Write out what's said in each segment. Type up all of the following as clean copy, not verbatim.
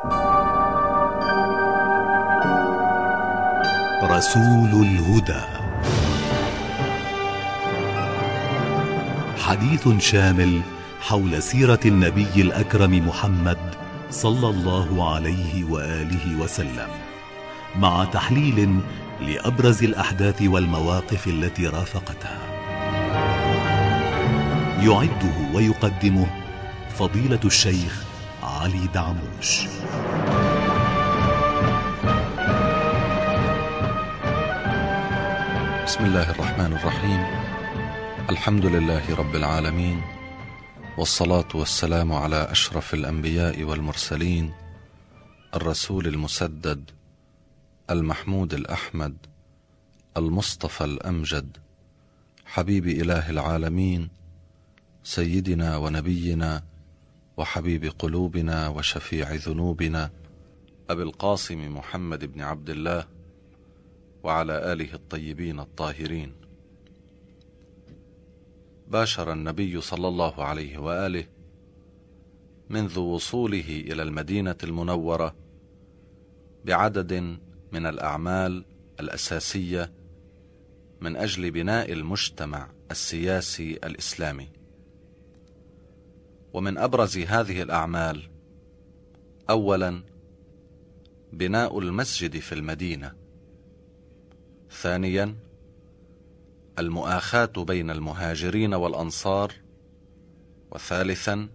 رسول الهدى، حديث شامل حول سيرة النبي الأكرم محمد صلى الله عليه وآله وسلم، مع تحليل لأبرز الأحداث والمواقف التي رافقتها. يعده ويقدمه فضيلة الشيخ علي دعموش. بسم الله الرحمن الرحيم. الحمد لله رب العالمين، والصلاة والسلام على أشرف الأنبياء والمرسلين، الرسول المسدد المحمود الأحمد المصطفى الأمجد، حبيب إله العالمين، سيدنا ونبينا وحبيب قلوبنا وشفيع ذنوبنا، أبي القاسم محمد بن عبد الله وعلى آله الطيبين الطاهرين. باشر النبي صلى الله عليه وآله منذ وصوله إلى المدينة المنورة بعدد من الأعمال الأساسية من أجل بناء المجتمع السياسي الإسلامي، ومن أبرز هذه الأعمال أولا بناء المسجد في المدينة، ثانيا المؤاخاة بين المهاجرين والأنصار، وثالثا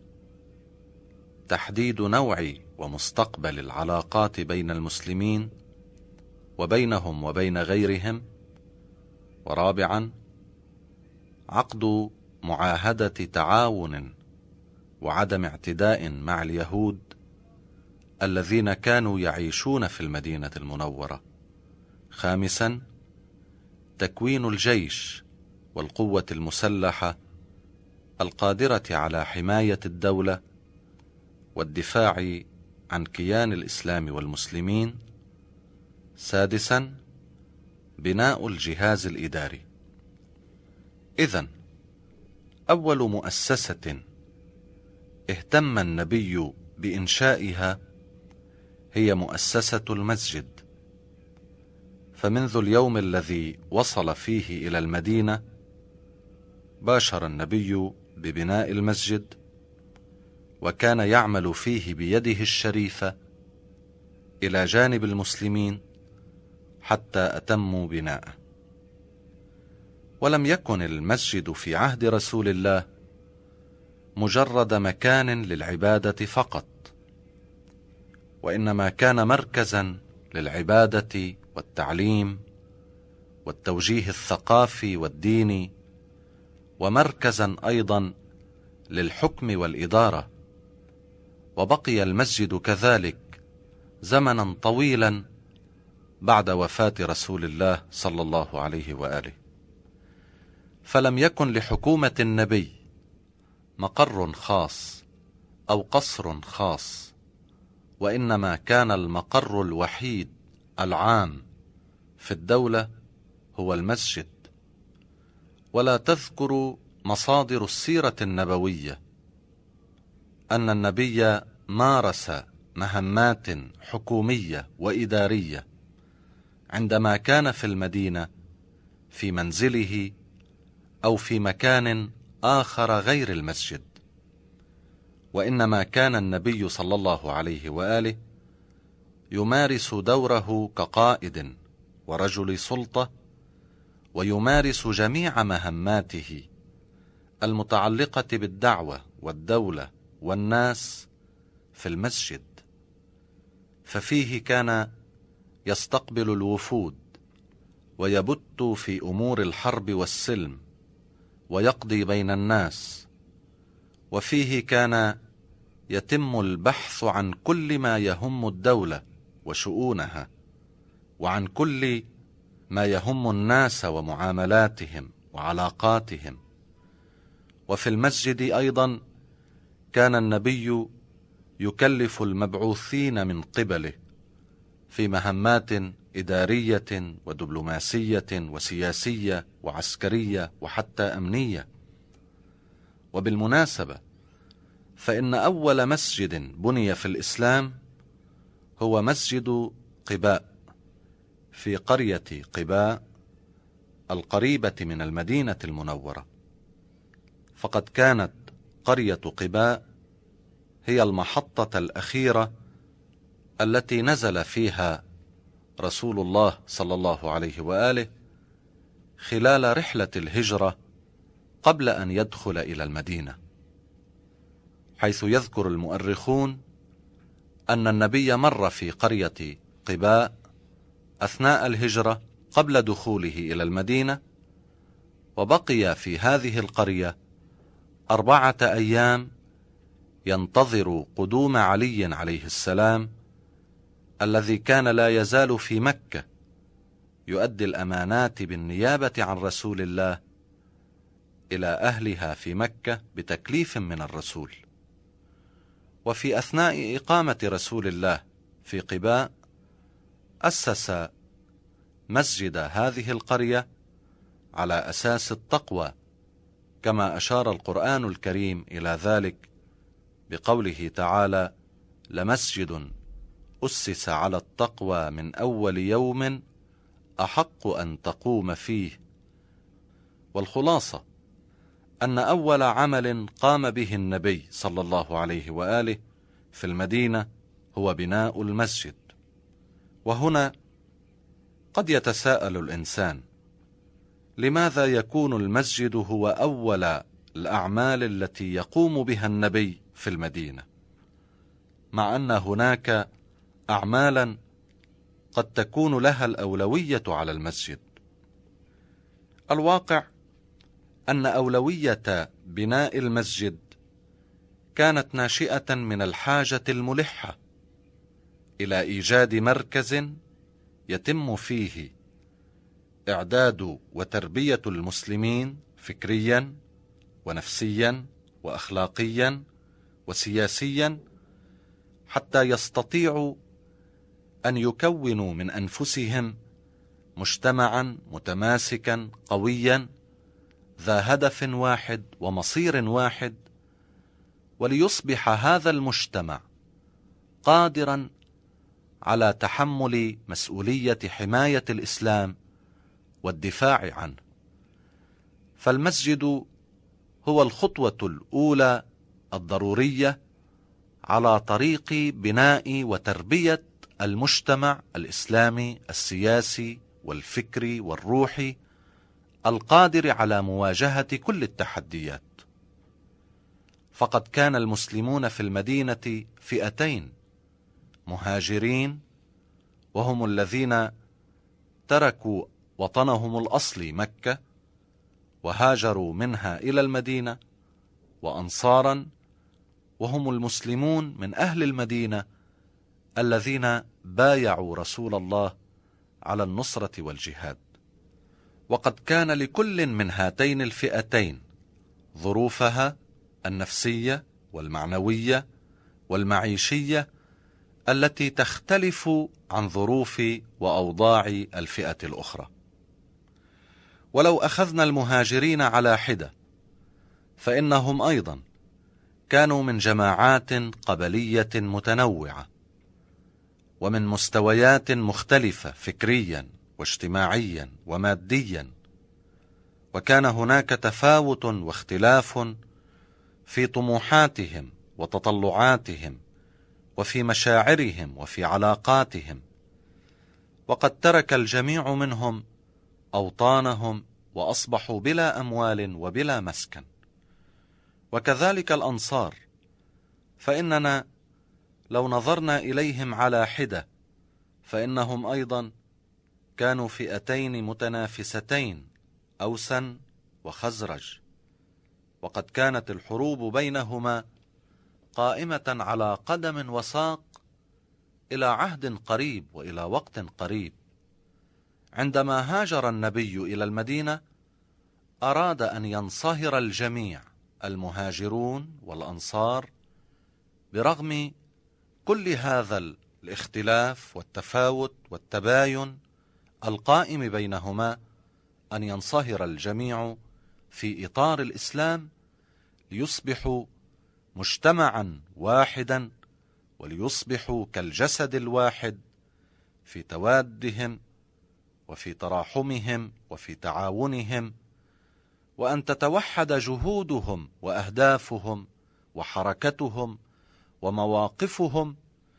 تحديد نوع ومستقبل العلاقات بين المسلمين وبينهم وبين غيرهم، ورابعا عقد معاهدة تعاون وعدم اعتداء مع اليهود الذين كانوا يعيشون في المدينة المنورة، خامسا تكوين الجيش والقوة المسلحة القادرة على حماية الدولة والدفاع عن كيان الإسلام والمسلمين، سادسا بناء الجهاز الإداري. إذن أول مؤسسة اهتم النبي بإنشائها هي مؤسسة المسجد، فمنذ اليوم الذي وصل فيه إلى المدينة باشر النبي ببناء المسجد، وكان يعمل فيه بيده الشريفة إلى جانب المسلمين حتى أتموا بناءه. ولم يكن المسجد في عهد رسول الله مجرد مكان للعبادة فقط، وإنما كان مركزا للعبادة والتعليم والتوجيه الثقافي والديني، ومركزا أيضا للحكم والإدارة. وبقي المسجد كذلك زمنا طويلا بعد وفاة رسول الله صلى الله عليه وآله، فلم يكن لحكومة النبي مقر خاص أو قصر خاص، وإنما كان المقر الوحيد العام في الدولة هو المسجد. ولا تذكر مصادر السيرة النبوية أن النبي مارس مهمات حكومية وإدارية عندما كان في المدينة في منزله أو في مكان آخر غير المسجد، وإنما كان النبي صلى الله عليه وآله يمارس دوره كقائد ورجل سلطة، ويمارس جميع مهماته المتعلقة بالدعوة والدولة والناس في المسجد، ففيه كان يستقبل الوفود ويبت في أمور الحرب والسلم ويقضي بين الناس، وفيه كان يتم البحث عن كل ما يهم الدولة وشؤونها، وعن كل ما يهم الناس ومعاملاتهم وعلاقاتهم. وفي المسجد أيضا كان النبي يكلف المبعوثين من قبله في مهمات إدارية ودبلوماسية وسياسية وعسكرية وحتى أمنية. وبالمناسبة فإن أول مسجد بني في الإسلام هو مسجد قباء في قرية قباء القريبة من المدينة المنورة. فقد كانت قرية قباء هي المحطة الأخيرة التي نزل فيها رسول الله صلى الله عليه وآله خلال رحلة الهجرة قبل أن يدخل إلى المدينة، حيث يذكر المؤرخون أن النبي مر في قرية قباء أثناء الهجرة قبل دخوله إلى المدينة، وبقي في هذه القرية 4 أيام ينتظر قدوم علي عليه السلام، الذي كان لا يزال في مكة يؤدي الأمانات بالنيابة عن رسول الله إلى أهلها في مكة بتكليف من الرسول. وفي أثناء إقامة رسول الله في قباء أسس مسجد هذه القرية على أساس التقوى، كما أشار القرآن الكريم إلى ذلك بقوله تعالى: لمسجد أسس على التقوى من أول يوم أحق أن تقوم فيه. والخلاصة أن أول عمل قام به النبي صلى الله عليه وآله في المدينة هو بناء المسجد. وهنا قد يتساءل الإنسان: لماذا يكون المسجد هو أول الأعمال التي يقوم بها النبي في المدينة، مع أن هناك أعمالا قد تكون لها الأولوية على المسجد؟ الواقع أن أولوية بناء المسجد كانت ناشئة من الحاجة الملحة إلى إيجاد مركز يتم فيه إعداد وتربية المسلمين فكريا ونفسيا وأخلاقيا وسياسيا، حتى يستطيعوا أن يكونوا من أنفسهم مجتمعا متماسكا قويا ذا هدف واحد ومصير واحد، وليصبح هذا المجتمع قادرا على تحمل مسؤولية حماية الإسلام والدفاع عنه. فالمسجد هو الخطوة الأولى الضرورية على طريق بناء وتربية المجتمع الإسلامي السياسي والفكري والروحي القادر على مواجهة كل التحديات. فقد كان المسلمون في المدينة فئتين: مهاجرين، وهم الذين تركوا وطنهم الأصلي مكة وهاجروا منها إلى المدينة، وأنصارا، وهم المسلمون من أهل المدينة الذين بايعوا رسول الله على النصرة والجهاد. وقد كان لكل من هاتين الفئتين ظروفها النفسية والمعنوية والمعيشية التي تختلف عن ظروف وأوضاع الفئة الأخرى. ولو أخذنا المهاجرين على حدة، فإنهم أيضا كانوا من جماعات قبلية متنوعة ومن مستويات مختلفة فكريا واجتماعيا وماديا، وكان هناك تفاوت واختلاف في طموحاتهم وتطلعاتهم وفي مشاعرهم وفي علاقاتهم. وقد ترك الجميع منهم أوطانهم وأصبحوا بلا أموال وبلا مسكن. وكذلك الأنصار، فإننا لو نظرنا إليهم على حدة فإنهم أيضا كانوا فئتين متنافستين، أوس وخزرج، وقد كانت الحروب بينهما قائمة على قدم وساق إلى عهد قريب وإلى وقت قريب. عندما هاجر النبي إلى المدينة أراد أن ينصهر الجميع، المهاجرون والأنصار، برغم كل هذا الاختلاف والتفاوت والتباين القائم بينهما، أن ينصهر الجميع في إطار الإسلام ليصبحوا مجتمعا واحدا وليصبحوا كالجسد الواحد في توادهم وفي تراحمهم وفي تعاونهم، وأن تتوحد جهودهم وأهدافهم وحركتهم ومواقفهم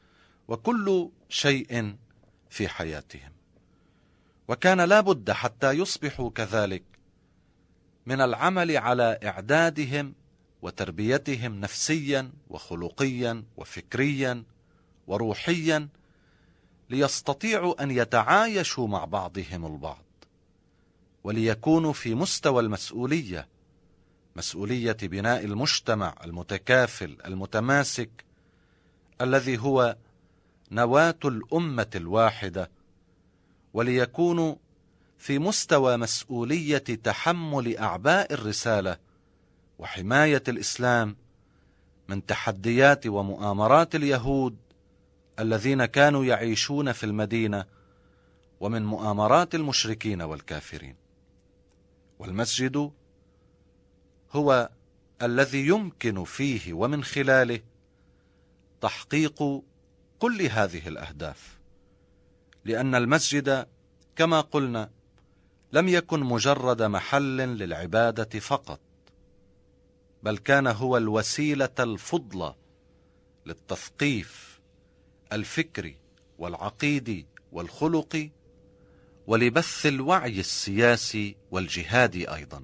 وكل شيء في حياتهم. وكان لا بد حتى يصبحوا كذلك من العمل على إعدادهم وتربيتهم نفسيا وخلقيا وفكريا وروحيا، ليستطيعوا أن يتعايشوا مع بعضهم البعض، وليكونوا في مستوى المسؤولية، مسؤولية بناء المجتمع المتكافل المتماسك الذي هو نواة الأمة الواحدة، وليكونوا في مستوى مسؤولية تحمل أعباء الرسالة وحماية الإسلام من تحديات ومؤامرات اليهود الذين كانوا يعيشون في المدينة، ومن مؤامرات المشركين والكافرين. والمسجد هو الذي يمكن فيه ومن خلاله تحقيق كل هذه الأهداف، لأن المسجد كما قلنا لم يكن مجرد محل للعبادة فقط، بل كان هو الوسيلة الفضلى للتثقيف الفكري والعقيدي والخلقي، ولبث الوعي السياسي والجهادي أيضا.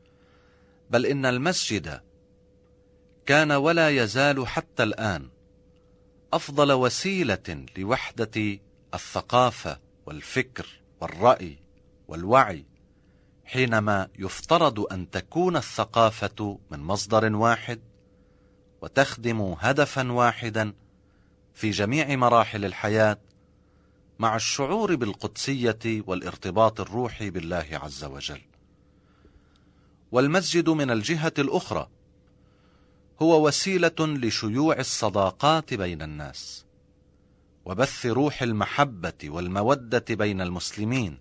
بل إن المسجد كان ولا يزال حتى الآن أفضل وسيلة لوحدة الثقافة والفكر والرأي والوعي، حينما يفترض أن تكون الثقافة من مصدر واحد وتخدم هدفا واحدا في جميع مراحل الحياة، مع الشعور بالقدسية والارتباط الروحي بالله عز وجل. والمسجد من الجهة الأخرى هو وسيلة لشيوع الصداقات بين الناس، وبث روح المحبة والمودة بين المسلمين،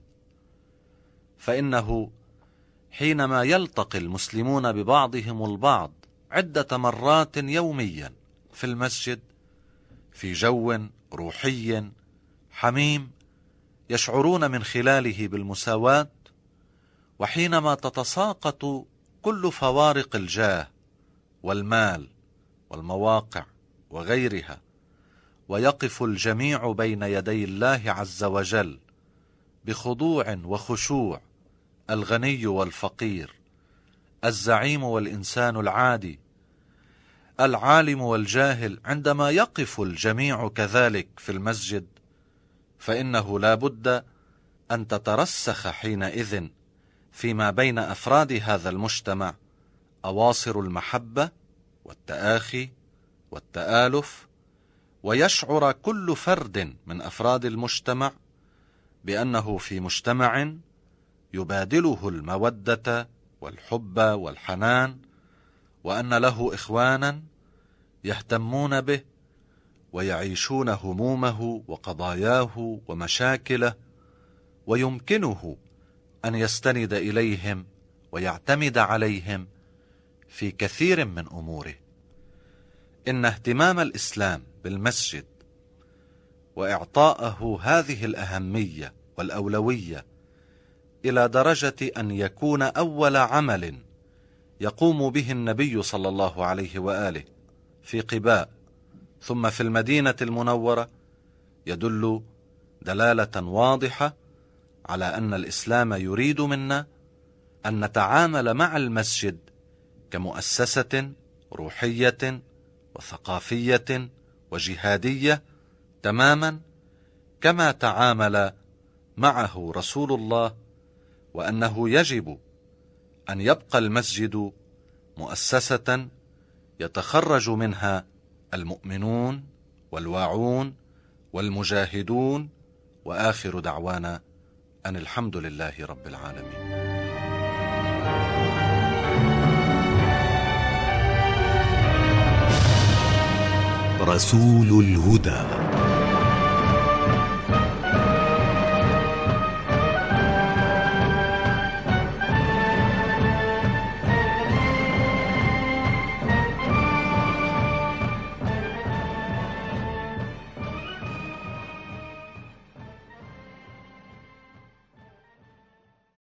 فإنه حينما يلتقي المسلمون ببعضهم البعض عدة مرات يوميا في المسجد في جو روحي حميم يشعرون من خلاله بالمساواة، وحينما تتساقط كل فوارق الجاه والمال والمواقع وغيرها، ويقف الجميع بين يدي الله عز وجل بخضوع وخشوع، الغني والفقير، الزعيم والإنسان العادي، العالم والجاهل، عندما يقف الجميع كذلك في المسجد، فإنه لا بد أن تترسخ حينئذ فيما بين أفراد هذا المجتمع أواصر المحبة والتآخي والتآلف، ويشعر كل فرد من أفراد المجتمع بأنه في مجتمع يبادله المودة والحب والحنان، وأن له إخوانا يهتمون به ويعيشون همومه وقضاياه ومشاكله، ويمكنه أن يستند إليهم ويعتمد عليهم في كثير من أموره. إن اهتمام الإسلام بالمسجد وإعطاءه هذه الأهمية والأولوية إلى درجة أن يكون أول عمل يقوم به النبي صلى الله عليه وآله في قباء ثم في المدينة المنورة، يدل دلالة واضحة على أن الإسلام يريد منا أن نتعامل مع المسجد كمؤسسة روحية وثقافية وجهادية تماما كما تعامل معه رسول الله، وأنه يجب أن يبقى المسجد مؤسسة يتخرج منها المؤمنون والواعون والمجاهدون، وآخر دعوانا أن الحمد لله رب العالمين. رسول الهدى.